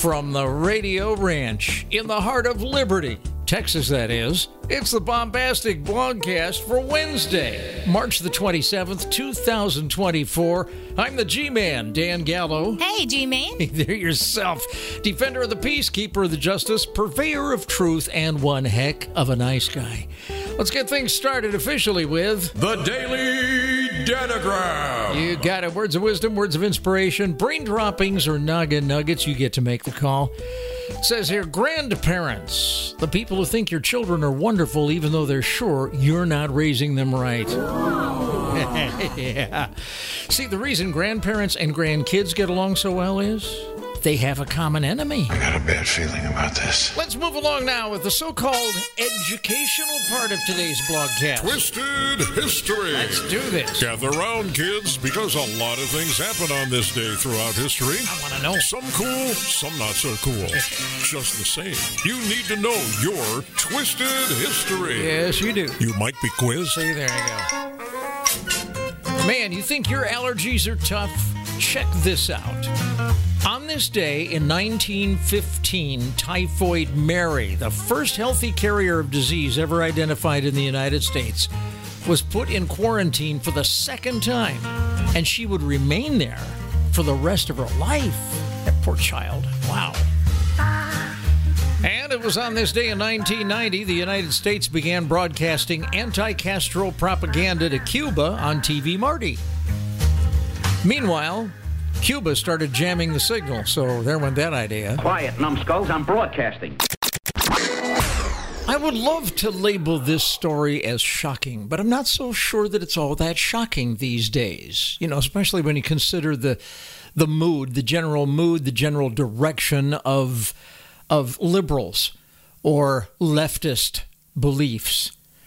From the Radio Ranch in the heart of Liberty, Texas, that is, it's the Bombastic Blogcast for Wednesday, March the 27th, 2024. I'm the G-Man, Dan Gallo. Hey, G-Man. There yourself. Defender of the peace, keeper of the justice, purveyor of truth, and one heck of a nice guy. Let's get things started officially with the Daily Datagram. You got it. Words of wisdom, words of inspiration, brain droppings, or noggin nuggets. You get to make the call. It says here, grandparents, the people who think your children are wonderful even though they're sure you're not raising them right. Yeah. See, the reason grandparents and grandkids get along so well is they have a common enemy. I got a bad feeling about this. Let's move along now with the so-called educational part of today's blogcast. Twisted History. Let's do this. Gather round, kids, because a lot of things happen on this day throughout history. I want to know. Some cool, some not so cool. Just the same, you need to know your Twisted History. Yes, you do. You might be quizzed. See, there you go. Man, you think your allergies are tough? Check this out. On this day in 1915, Typhoid Mary, the first healthy carrier of disease ever identified in the United States, was put in quarantine for the second time, and she would remain there for the rest of her life. That poor child. Wow. And it was on this day in 1990, the United States began broadcasting anti-Castro propaganda to Cuba on TV Marti. Meanwhile, Cuba started jamming the signal, so there went that idea. Quiet, numbskulls, I'm broadcasting. I would love to label this story as shocking, but I'm not so sure that it's all that shocking these days. You know, especially when you consider the mood, the general direction of liberals or leftist beliefs.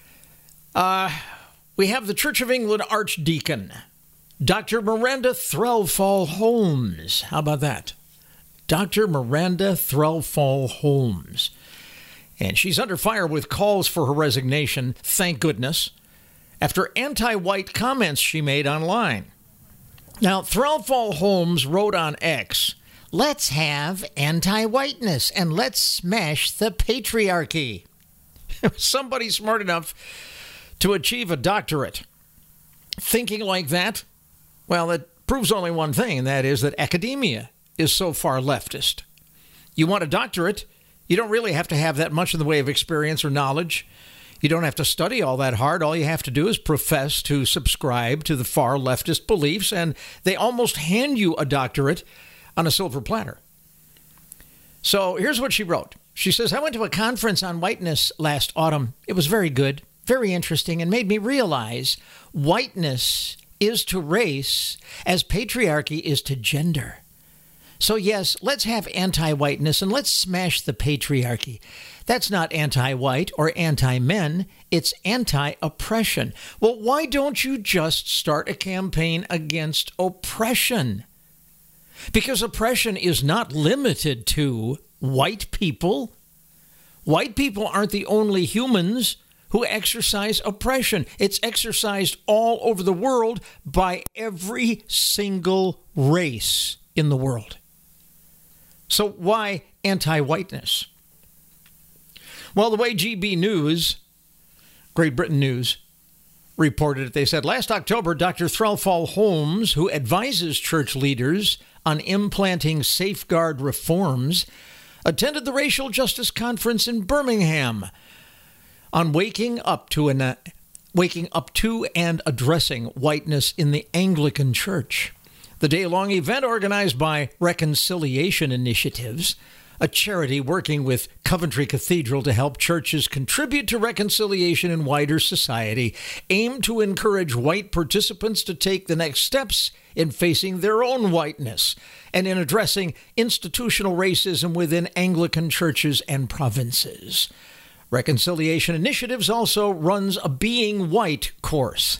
We have the Church of England Archdeacon, Dr. Miranda Threlfall Holmes. How about that? Dr. Miranda Threlfall Holmes. And she's under fire with calls for her resignation, thank goodness, after anti-white comments she made online. Now, Threlfall Holmes wrote on X, "Let's have anti-whiteness and let's smash the patriarchy." Somebody smart enough to achieve a doctorate thinking like that, well, it proves only one thing, and that is that academia is so far leftist. You want a doctorate, you don't really have to have that much in the way of experience or knowledge. You don't have to study all that hard. All you have to do is profess to subscribe to the far leftist beliefs, and they almost hand you a doctorate on a silver platter. So here's what she wrote. She says, "I went to a conference on whiteness last autumn. It was very good, very interesting, and made me realize whiteness is to race as patriarchy is to gender. So yes, let's have anti-whiteness and let's smash the patriarchy. That's not anti-white or anti-men, it's anti-oppression." Well, why don't you just start a campaign against oppression? Because oppression is not limited to white people. White people aren't the only humans who exercise oppression. It's exercised all over the world by every single race in the world. So why anti-whiteness? Well, the way GB News, Great Britain News, reported it, they said, last October, Dr. Threlfall Holmes, who advises church leaders on implanting safeguard reforms, attended the Racial Justice Conference in Birmingham on waking up to and addressing whiteness in the Anglican Church. The day-long event organized by Reconciliation Initiatives, a charity working with Coventry Cathedral to help churches contribute to reconciliation in wider society, aimed to encourage white participants to take the next steps in facing their own whiteness and in addressing institutional racism within Anglican churches and provinces. Reconciliation Initiatives also runs a Being White course.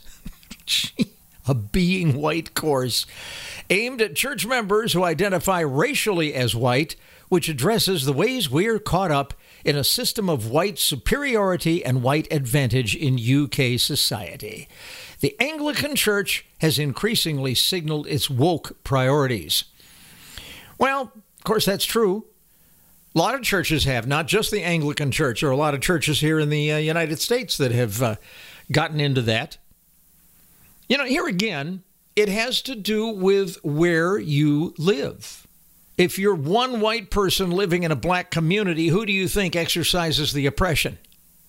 A Being White course aimed at church members who identify racially as white, which addresses the ways we're caught up in a system of white superiority and white advantage in UK society. The Anglican Church has increasingly signaled its woke priorities. Well, of course, that's true. A lot of churches have, not just the Anglican Church. There are a lot of churches here in the United States that have gotten into that. You know, here again, it has to do with where you live. If you're one white person living in a black community, who do you think exercises the oppression?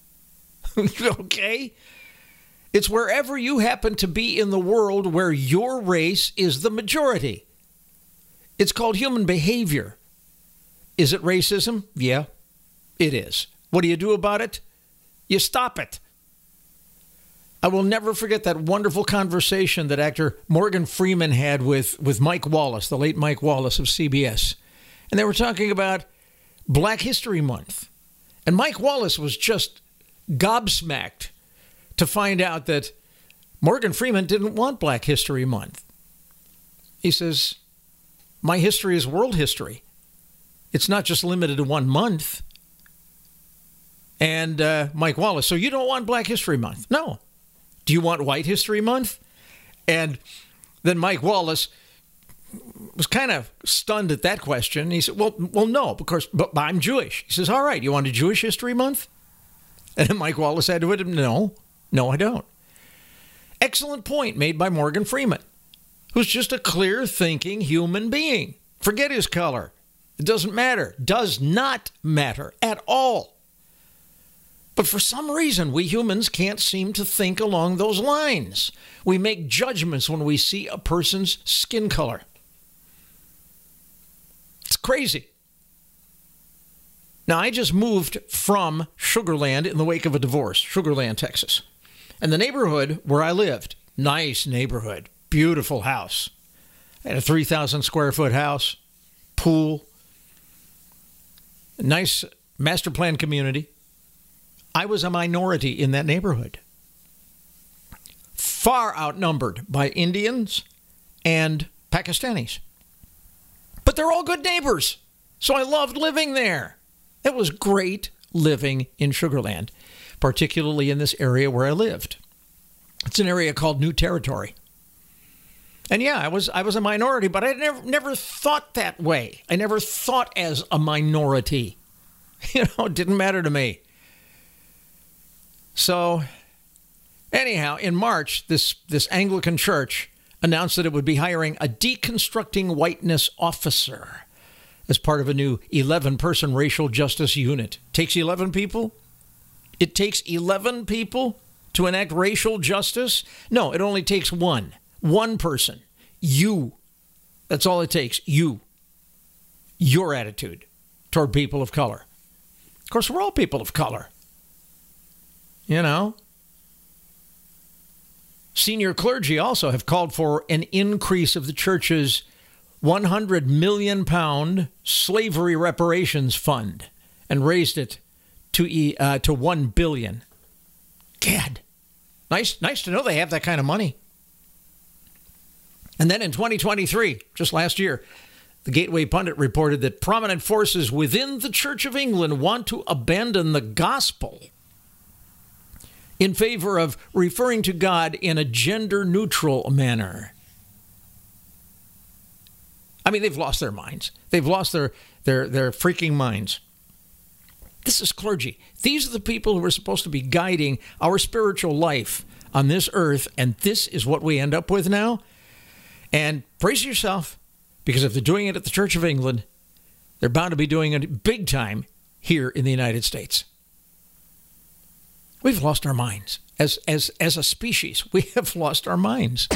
Okay? It's wherever you happen to be in the world where your race is the majority. It's called human behavior. Is it racism? Yeah, it is. What do you do about it? You stop it. I will never forget that wonderful conversation that actor Morgan Freeman had with Mike Wallace, the late Mike Wallace of CBS. And they were talking about Black History Month. And Mike Wallace was just gobsmacked to find out that Morgan Freeman didn't want Black History Month. He says, my history is world history. It's not just limited to 1 month. And Mike Wallace, so you don't want Black History Month? No. Do you want White History Month? And then Mike Wallace was kind of stunned at that question. He said, well, no, because but I'm Jewish. He says, all right, you want a Jewish History Month? And then Mike Wallace said to him, no, I don't. Excellent point made by Morgan Freeman, who's just a clear-thinking human being. Forget his color. It doesn't matter. Does not matter at all. But for some reason, we humans can't seem to think along those lines. We make judgments when we see a person's skin color. It's crazy. Now, I just moved from Sugar Land in the wake of a divorce, Sugar Land, Texas. And the neighborhood where I lived, nice neighborhood, beautiful house. I had a 3,000 square foot house, pool, a nice master plan community. I was a minority in that neighborhood, far outnumbered by Indians and Pakistanis. But they're all good neighbors, so I loved living there. It was great living in Sugar Land, particularly in this area where I lived. It's an area called New Territory. And yeah, I was a minority, but I never thought that way. I never thought as a minority. It didn't matter to me. So, anyhow, in March, this Anglican church announced that it would be hiring a deconstructing whiteness officer as part of a new 11-person racial justice unit. Takes 11 people? It takes 11 people to enact racial justice? No, it only takes one. One person. You. That's all it takes. You. Your attitude toward people of color. Of course, we're all people of color. Senior clergy also have called for an increase of the church's £100 million slavery reparations fund and raised it to $1 billion. Gad, nice to know they have that kind of money. And then in 2023, just last year, the Gateway Pundit reported that prominent forces within the Church of England want to abandon the gospel in favor of referring to God in a gender-neutral manner. I mean, they've lost their minds. They've lost their freaking minds. This is clergy. These are the people who are supposed to be guiding our spiritual life on this earth, and this is what we end up with now. And brace yourself, because if they're doing it at the Church of England, they're bound to be doing it big time here in the United States. We've lost our minds. As a species, we have lost our minds.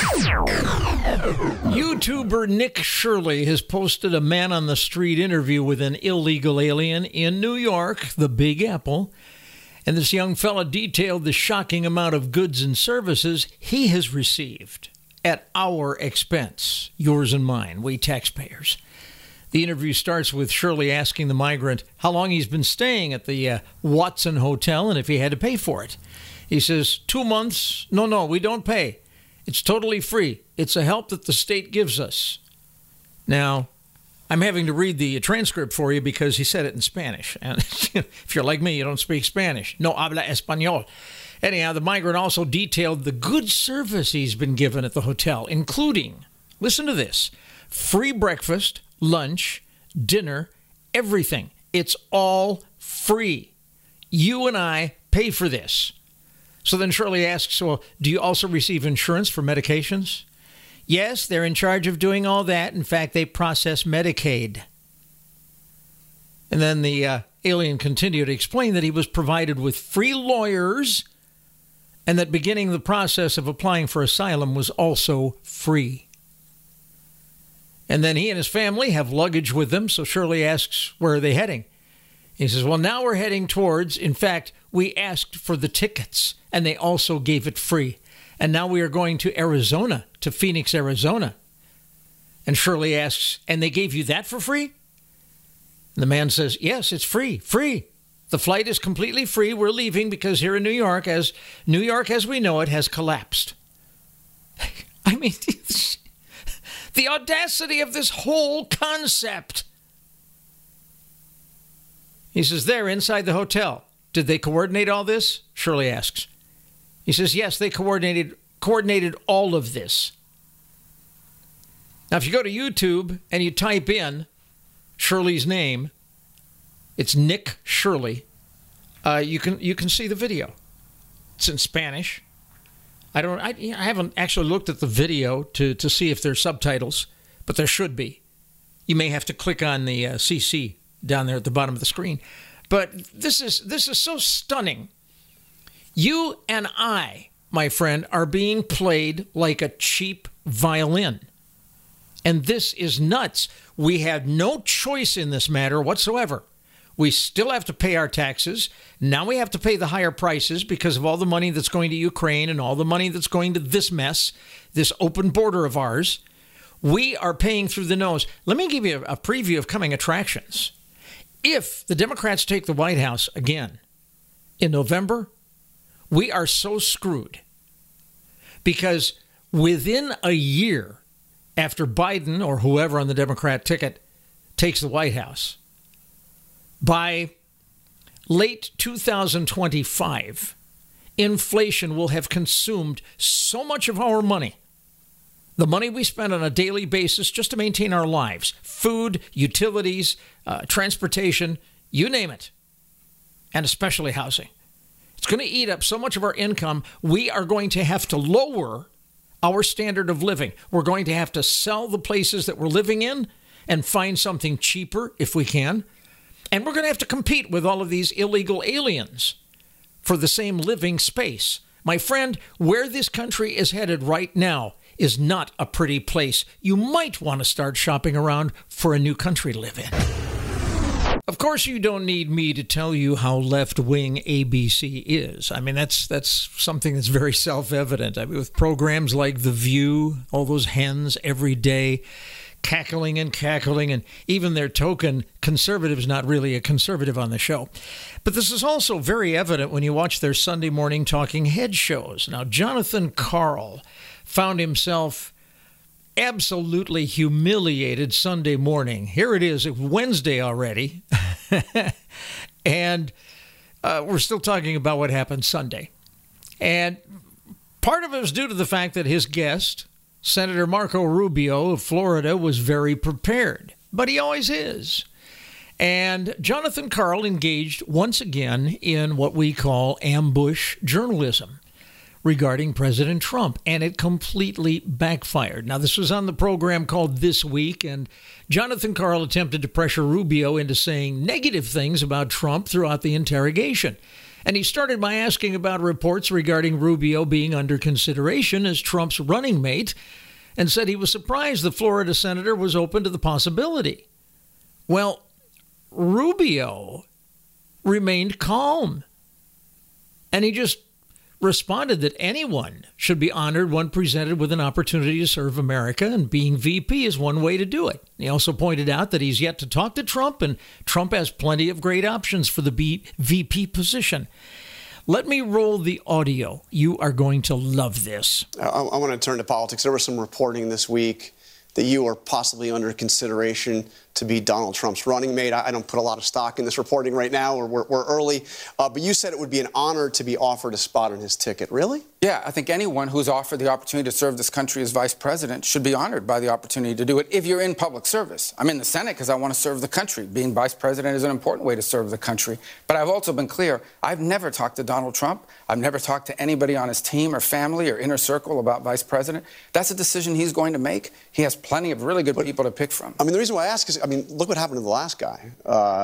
YouTuber Nick Shirley has posted a man-on-the-street interview with an illegal alien in New York, the Big Apple. And this young fella detailed the shocking amount of goods and services he has received at our expense, yours and mine, we taxpayers. The interview starts with Shirley asking the migrant how long he's been staying at the Watson Hotel and if he had to pay for it. He says, 2 months. No, we don't pay. It's totally free. It's a help that the state gives us. Now, I'm having to read the transcript for you because he said it in Spanish. And if you're like me, you don't speak Spanish. No habla español. Anyhow, the migrant also detailed the good service he's been given at the hotel, including, listen to this, free breakfast, lunch, dinner, everything, It's all free. You and I pay for this. So then Shirley asks, well, do you also receive insurance for medications? Yes, they're in charge of doing all that. In fact, they process Medicaid. And then the alien continued to explain that he was provided with free lawyers and that beginning the process of applying for asylum was also free. And then he and his family have luggage with them, so Shirley asks, where are they heading? He says, well, now we're heading towards, in fact, we asked for the tickets, and they also gave it free. And now we are going to Arizona, to Phoenix, Arizona. And Shirley asks, and they gave you that for free? And the man says, yes, it's free, free. The flight is completely free. We're leaving because here in New York as we know it has collapsed. I mean, the audacity of this whole concept. He says, they're inside the hotel. Did they coordinate all this? Shirley asks. He says, yes, they coordinated all of this. Now, if you go to YouTube and you type in Shirley's name, it's Nick Shirley. You can see the video. It's in Spanish. I haven't actually looked at the video to see if there's subtitles, but there should be. You may have to click on the CC down there at the bottom of the screen. But this is so stunning. You and I, my friend, are being played like a cheap violin. And this is nuts. We have no choice in this matter whatsoever. We still have to pay our taxes. Now we have to pay the higher prices because of all the money that's going to Ukraine and all the money that's going to this mess, this open border of ours. We are paying through the nose. Let me give you a preview of coming attractions. If the Democrats take the White House again in November, we are so screwed because within a year after Biden or whoever on the Democrat ticket takes the White House, by late 2025, inflation will have consumed so much of our money, the money we spend on a daily basis just to maintain our lives, food, utilities, transportation, you name it, and especially housing. It's going to eat up so much of our income, we are going to have to lower our standard of living. We're going to have to sell the places that we're living in and find something cheaper if we can. And we're going to have to compete with all of these illegal aliens for the same living space. My friend, where this country is headed right now is not a pretty place. You might want to start shopping around for a new country to live in. Of course, you don't need me to tell you how left-wing ABC is. I mean, that's something that's very self-evident. I mean, with programs like The View, all those hens every day, cackling, and even their token conservative's not really a conservative on the show. But this is also very evident when you watch their Sunday morning talking head shows. Now, Jonathan Karl found himself absolutely humiliated Sunday morning. Here it is, Wednesday already, and we're still talking about what happened Sunday. And part of it was due to the fact that his guest, Senator Marco Rubio of Florida, was very prepared, but he always is. And Jonathan Karl engaged once again in what we call ambush journalism regarding President Trump, and it completely backfired. Now, this was on the program called This Week, and Jonathan Karl attempted to pressure Rubio into saying negative things about Trump throughout the interrogation. And he started by asking about reports regarding Rubio being under consideration as Trump's running mate, and said he was surprised the Florida senator was open to the possibility. Well, Rubio remained calm, and he just responded that anyone should be honored when presented with an opportunity to serve America, and being VP is one way to do it. He also pointed out that he's yet to talk to Trump, and Trump has plenty of great options for the VP position. Let me roll the audio. You are going to love this. I want to turn to politics. There was some reporting this week that you are possibly under consideration to be Donald Trump's running mate. I don't put a lot of stock in this reporting right now, or we're early. But you said it would be an honor to be offered a spot on his ticket. Really? Yeah, I think anyone who's offered the opportunity to serve this country as vice president should be honored by the opportunity to do it if you're in public service. I'm in the Senate because I want to serve the country. Being vice president is an important way to serve the country. But I've also been clear, I've never talked to Donald Trump. I've never talked to anybody on his team or family or inner circle about vice president. That's a decision he's going to make. He has plenty of really good people to pick from. I mean, the reason why I ask is, look what happened to the last guy.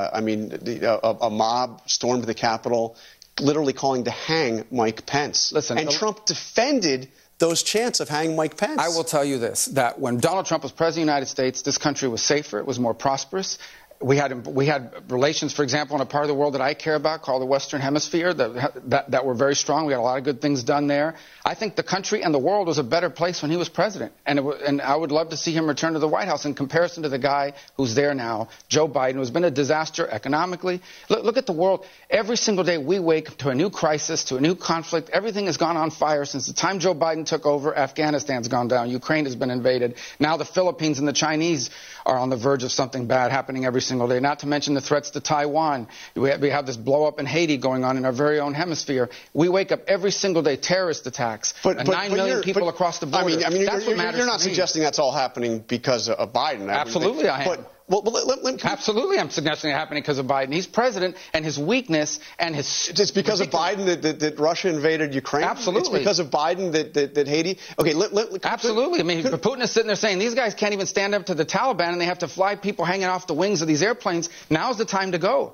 A mob stormed the Capitol, literally calling to hang Mike Pence. Listen, and Trump defended those chants of hanging Mike Pence. I will tell you this, that when Donald Trump was president of the United States, this country was safer, it was more prosperous. We had relations, for example, in a part of the world that I care about called the Western Hemisphere that were very strong. We had a lot of good things done there. I think the country and the world was a better place when he was president. And I would love to see him return to the White House in comparison to the guy who's there now, Joe Biden, who's been a disaster economically. Look at the world. Every single day we wake up to a new crisis, to a new conflict. Everything has gone on fire since the time Joe Biden took over. Afghanistan's gone down. Ukraine has been invaded. Now the Philippines and the Chinese are on the verge of something bad happening every single day, not to mention the threats to Taiwan. We have this blow-up in Haiti going on in our very own hemisphere. We wake up every single day, terrorist attacks, 9 million people across the border. You're not suggesting that's all happening because of Biden. Absolutely, I am. Absolutely, I'm suggesting it happening because of Biden. He's president, and his weakness and his... It's because of Biden that Russia invaded Ukraine? Absolutely. It's because of Biden that Haiti... Okay, absolutely. I mean, Putin is sitting there saying, these guys can't even stand up to the Taliban, and they have to fly people hanging off the wings of these airplanes. Now's the time to go.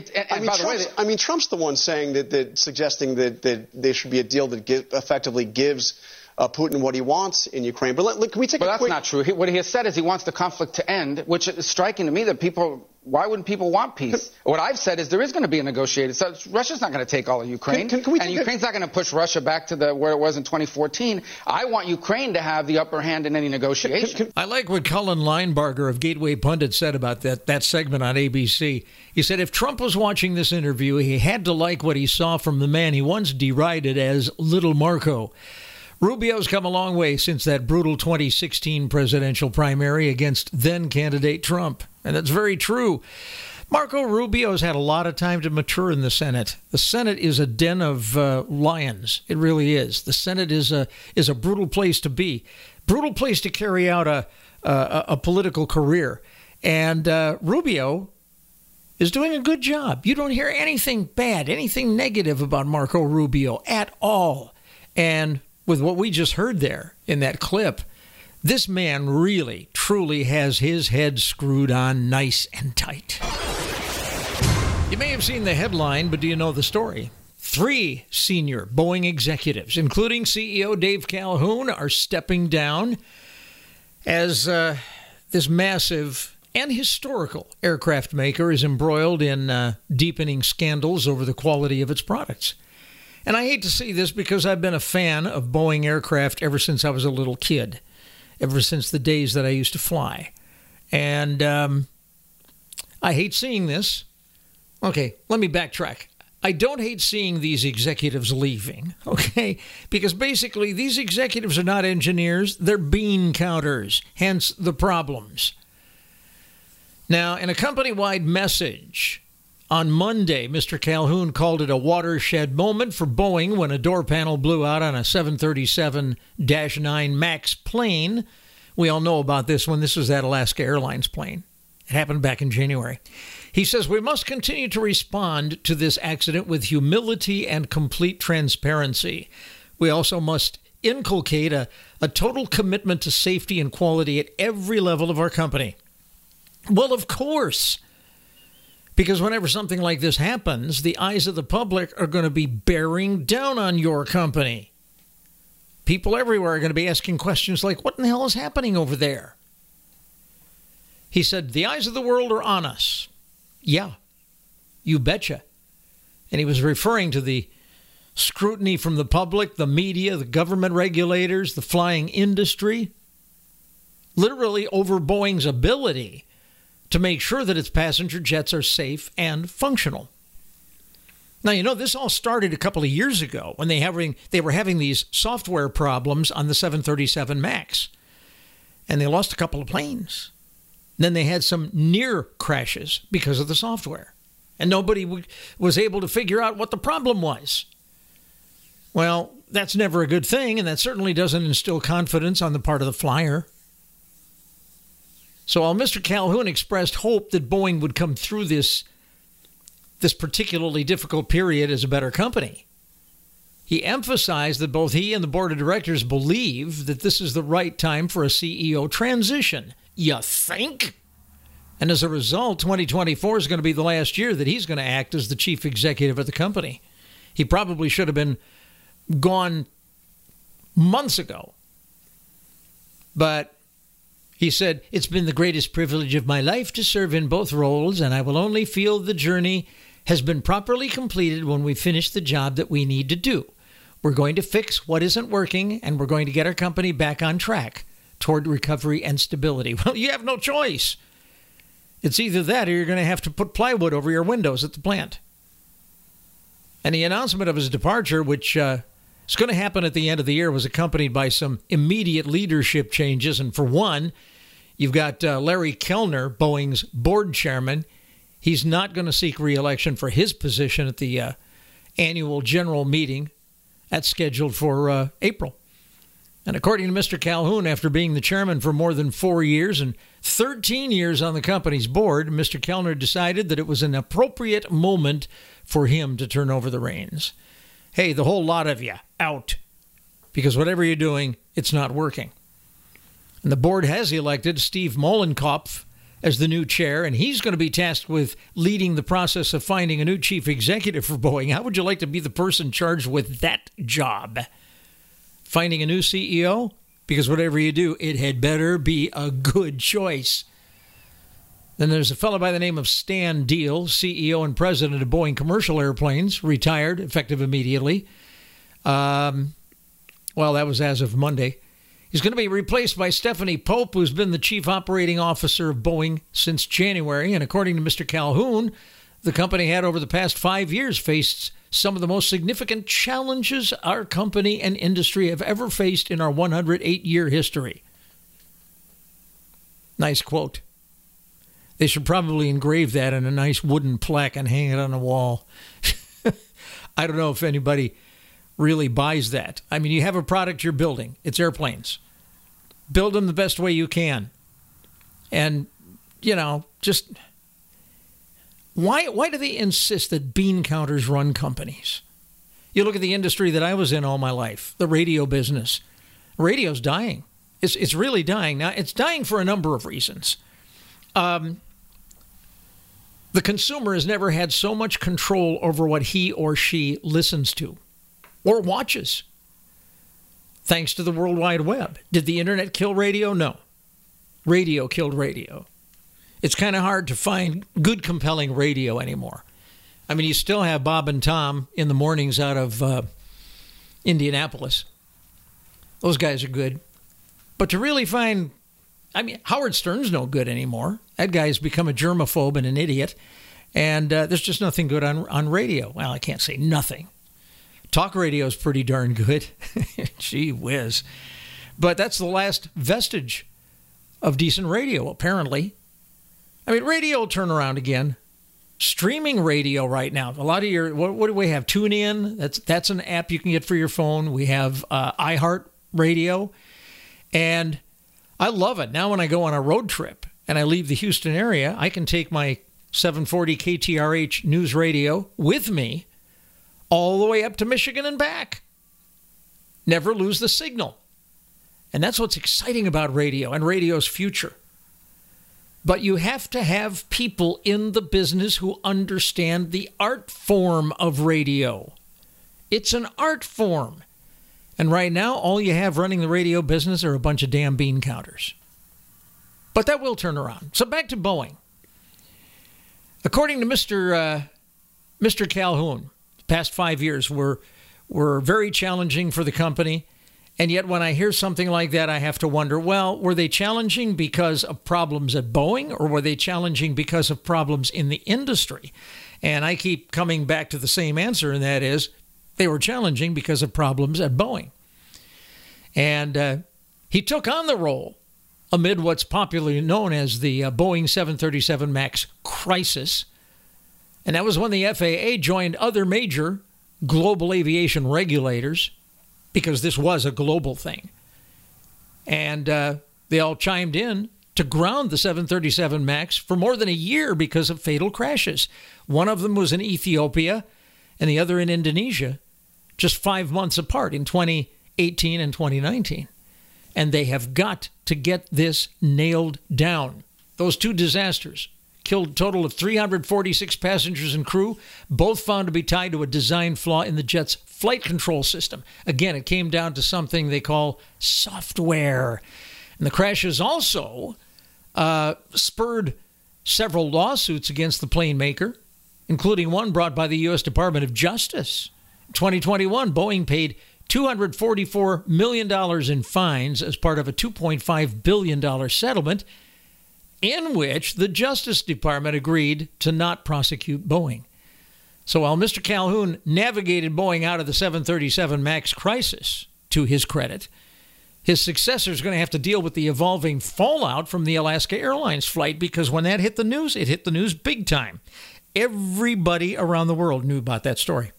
Trump's the one saying suggesting that there should be a deal that effectively gives Putin what he wants in Ukraine. But can we take a quick... But that's not true. What he has said is he wants the conflict to end, which is striking to me that why wouldn't people want peace? What I've said is there is going to be a negotiated... So Russia's not going to take all of Ukraine. And Ukraine's not going to push Russia back to where it was in 2014. I want Ukraine to have the upper hand in any negotiation. I like what Cullen Linebarger of Gateway Pundit said about that segment on ABC. He said if Trump was watching this interview, he had to like what he saw from the man he once derided as Little Marco. Rubio's come a long way since that brutal 2016 presidential primary against then-candidate Trump. And that's very true. Marco Rubio's had a lot of time to mature in the Senate. The Senate is a den of lions. It really is. The Senate is a brutal place to be. Brutal place to carry out a political career. And Rubio is doing a good job. You don't hear anything bad, anything negative about Marco Rubio at all. And with what we just heard there in that clip, this man really, truly has his head screwed on nice and tight. You may have seen the headline, but do you know the story? 3 senior Boeing executives, including CEO Dave Calhoun, are stepping down as this massive and historical aircraft maker is embroiled in deepening scandals over the quality of its products. And I hate to see this because I've been a fan of Boeing aircraft ever since I was a little kid, ever since the days that I used to fly. And I hate seeing this. Okay, let me backtrack. I don't hate seeing these executives leaving, okay? Because basically these executives are not engineers, they're bean counters, hence the problems. Now, in a company-wide message on Monday, Mr. Calhoun called it a watershed moment for Boeing when a door panel blew out on a 737-9 MAX plane. We all know about this one. This was that Alaska Airlines plane. It happened back in January. He says, we must continue to respond to this accident with humility and complete transparency. We also must inculcate a total commitment to safety and quality at every level of our company. Well, of course. Because whenever something like this happens, the eyes of the public are going to be bearing down on your company. People everywhere are going to be asking questions like, what in the hell is happening over there? He said, the eyes of the world are on us. Yeah, you betcha. And he was referring to the scrutiny from the public, the media, the government regulators, the flying industry, literally over Boeing's ability to make sure that its passenger jets are safe and functional. Now, you know, this all started a couple of years ago when they were having these software problems on the 737 MAX. And they lost a couple of planes. Then they had some near crashes because of the software. And nobody was able to figure out what the problem was. Well, that's never a good thing, and that certainly doesn't instill confidence on the part of the flyer. So while Mr. Calhoun expressed hope that Boeing would come through this particularly difficult period as a better company, he emphasized that both he and the board of directors believe that this is the right time for a CEO transition. You think? And as a result, 2024 is going to be the last year that he's going to act as the chief executive of the company. He probably should have been gone months ago. But he said, "It's been the greatest privilege of my life to serve in both roles, and I will only feel the journey has been properly completed when we finish the job that we need to do. We're going to fix what isn't working, and we're going to get our company back on track toward recovery and stability." Well, you have no choice. It's either that or you're going to have to put plywood over your windows at the plant. And the announcement of his departure, which is going to happen at the end of the year, was accompanied by some immediate leadership changes. And for one, you've got Larry Kellner, Boeing's board chairman. He's not going to seek re-election for his position at the annual general meeting that's scheduled for April. And according to Mr. Calhoun, after being the chairman for more than 4 years and 13 years on the company's board, Mr. Kellner decided that it was an appropriate moment for him to turn over the reins. Hey, the whole lot of you, out. Because whatever you're doing, it's not working. And the board has elected Steve Mollenkopf as the new chair, and he's going to be tasked with leading the process of finding a new chief executive for Boeing. How would you like to be the person charged with that job? Finding a new CEO? Because whatever you do, it had better be a good choice. Then there's a fellow by the name of Stan Deal, CEO and president of Boeing Commercial Airplanes, retired, effective immediately. Well, that was as of Monday. He's going to be replaced by Stephanie Pope, who's been the chief operating officer of Boeing since January. And according to Mr. Calhoun, the company had over the past 5 years faced some of the most significant challenges our company and industry have ever faced in our 108-year history. Nice quote. They should probably engrave that in a nice wooden plaque and hang it on the wall. I don't know if anybody really buys that. I mean, you have a product you're building. It's airplanes. Build them the best way you can. And, just why do they insist that bean counters run companies? You look at the industry that I was in all my life, the radio business. Radio's dying. It's really dying. Now, it's dying for a number of reasons. The consumer has never had so much control over what he or she listens to or watches, thanks to the World Wide Web. Did the internet kill radio? No. Radio killed radio. It's kind of hard to find good, compelling radio anymore. I mean, you still have Bob and Tom in the mornings out of Indianapolis. Those guys are good. But to really find, Howard Stern's no good anymore. That guy's become a germaphobe and an idiot. And there's just nothing good on radio. Well, I can't say nothing. Talk radio is pretty darn good. Gee whiz. But that's the last vestige of decent radio, apparently. Radio will turn around again. Streaming radio right now. A lot of what do we have? TuneIn. That's an app you can get for your phone. We have iHeart Radio. And I love it. Now when I go on a road trip and I leave the Houston area, I can take my 740 KTRH news radio with me all the way up to Michigan and back. Never lose the signal. And that's what's exciting about radio and radio's future. But you have to have people in the business who understand the art form of radio. It's an art form. And right now, all you have running the radio business are a bunch of damn bean counters. But that will turn around. So back to Boeing. According to Mr. Calhoun, the past 5 years were very challenging for the company. And yet when I hear something like that, I have to wonder, well, were they challenging because of problems at Boeing, or were they challenging because of problems in the industry? And I keep coming back to the same answer, and that is they were challenging because of problems at Boeing. And he took on the role amid what's popularly known as the Boeing 737 MAX crisis. And that was when the FAA joined other major global aviation regulators, because this was a global thing. And they all chimed in to ground the 737 MAX for more than a year because of fatal crashes. One of them was in Ethiopia and the other in Indonesia, just 5 months apart in 2018 and 2019. And they have got to get this nailed down. Those two disasters killed a total of 346 passengers and crew, both found to be tied to a design flaw in the jet's flight control system. Again, it came down to something they call software. And the crashes also spurred several lawsuits against the plane maker, including one brought by the U.S. Department of Justice. In 2021, Boeing paid $244 million in fines as part of a $2.5 billion settlement in which the Justice Department agreed to not prosecute Boeing. So while Mr. Calhoun navigated Boeing out of the 737 MAX crisis, to his credit, his successor is going to have to deal with the evolving fallout from the Alaska Airlines flight, because when that hit the news, it hit the news big time. Everybody around the world knew about that story.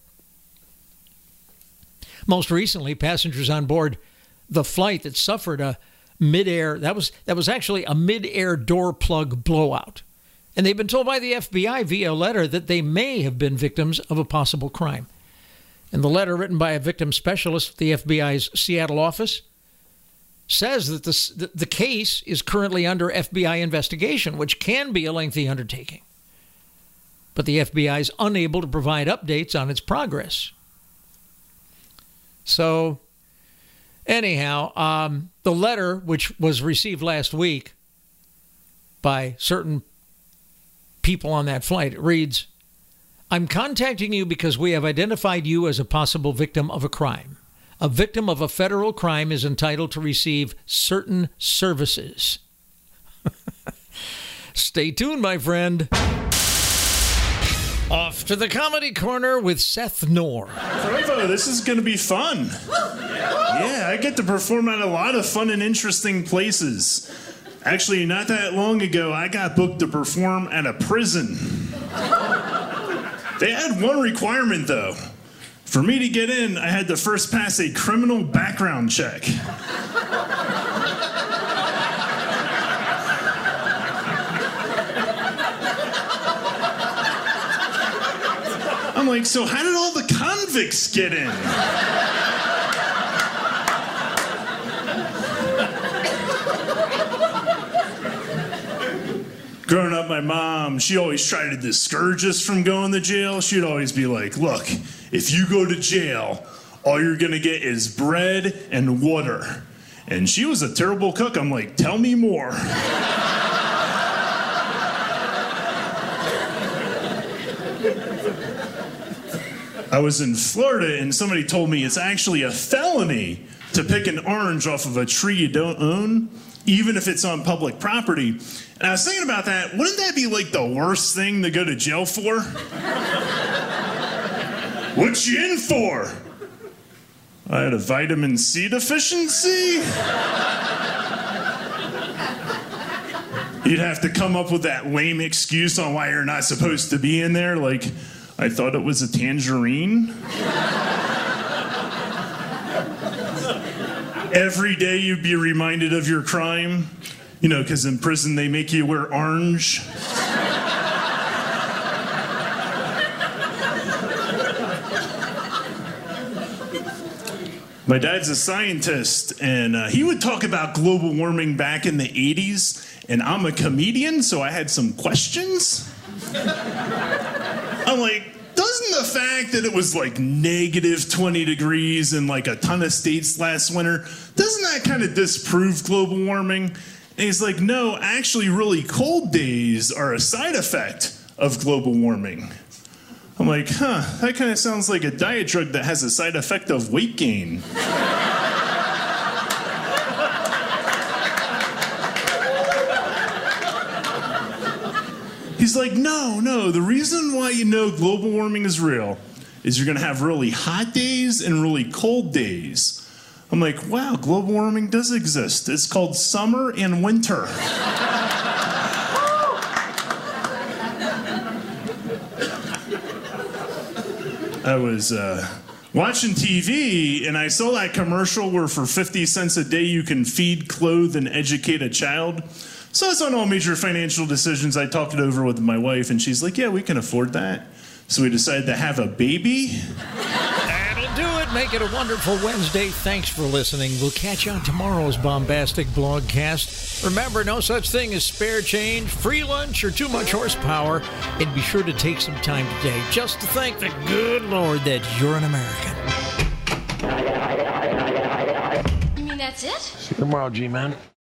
Most recently, passengers on board the flight that suffered a mid-air, that was actually a mid-air door plug blowout. And they've been told by the FBI via a letter that they may have been victims of a possible crime. And the letter, written by a victim specialist at the FBI's Seattle office, says that the case is currently under FBI investigation, which can be a lengthy undertaking. But the FBI is unable to provide updates on its progress. So, anyhow, the letter, which was received last week by certain people on that flight, it reads, "I'm contacting you because we have identified you as a possible victim of a crime. A victim of a federal crime is entitled to receive certain services." Stay tuned, my friend. Off to the Comedy Corner with Seth Knorr. Provo, this is going to be fun. Yeah, I get to perform at a lot of fun and interesting places. Actually, not that long ago, I got booked to perform at a prison. They had one requirement, though. For me to get in, I had to first pass a criminal background check. I'm like, so how did all the convicts get in? Growing up, my mom, she always tried to discourage us from going to jail. She'd always be like, look, if you go to jail, all you're going to get is bread and water. And she was a terrible cook. I'm like, tell me more. I was in Florida, and somebody told me it's actually a felony to pick an orange off of a tree you don't own, even if it's on public property. And I was thinking about that. Wouldn't that be like the worst thing to go to jail for? What you in for? I had a vitamin C deficiency? You'd have to come up with that lame excuse on why you're not supposed to be in there, like, I thought it was a tangerine. Every day you'd be reminded of your crime. You know, because in prison they make you wear orange. My dad's a scientist, and he would talk about global warming back in the 80s, and I'm a comedian, so I had some questions. I'm like, doesn't the fact that it was like negative 20 degrees in like a ton of states last winter, doesn't that kind of disprove global warming? And he's like, no, actually really cold days are a side effect of global warming. I'm like, that kind of sounds like a diet drug that has a side effect of weight gain. He's like, no, the reason why you know global warming is real is you're going to have really hot days and really cold days. I'm like, wow, global warming does exist. It's called summer and winter. I was watching TV, and I saw that commercial where for 50 cents a day you can feed, clothe, and educate a child. So that's on all major financial decisions. I talked it over with my wife, and she's like, yeah, we can afford that. So we decided to have a baby. That'll do it. Make it a wonderful Wednesday. Thanks for listening. We'll catch you on tomorrow's bombastic blogcast. Remember, no such thing as spare change, free lunch, or too much horsepower. And be sure to take some time today just to thank the good Lord that you're an American. You mean that's it? See you tomorrow, G-Man.